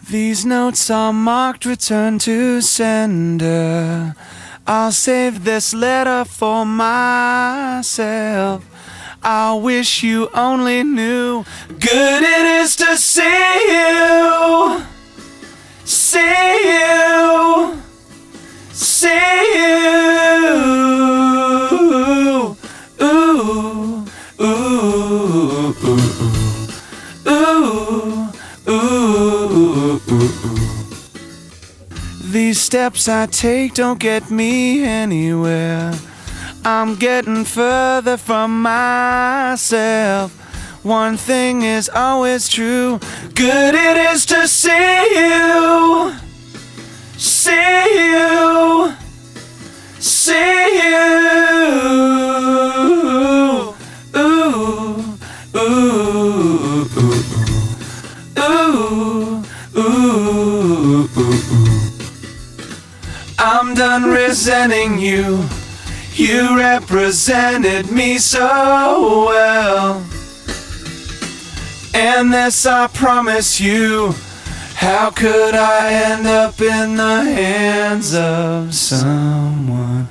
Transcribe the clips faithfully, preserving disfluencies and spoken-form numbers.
These notes are marked return to sender. I'll save this letter for myself. I wish you only knew good it is to see you, see you, see you. Ooh, ooh, ooh, ooh, ooh, ooh. These steps I take don't get me anywhere. I'm getting further from myself. One thing is always true. Good it is to see you, see you, see you. Ooh, ooh, ooh, ooh, ooh, ooh. I'm done resenting you. You represented me so well, and this I promise you. How could I end up in the hands of someone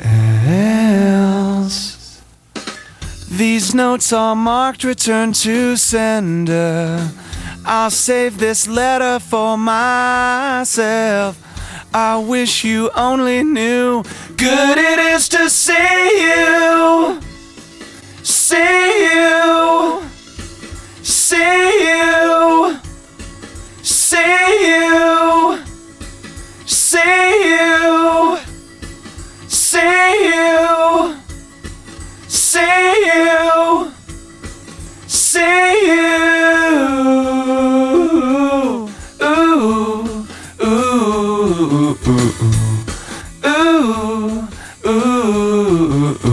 else? These notes are marked return to sender. I'll save this letter for myself. I wish you only knew good it is to see you, see you, see you, see you, see you, see you, see you, see you. Ooh, ooh, ooh, ooh, ooh, ooh, ooh.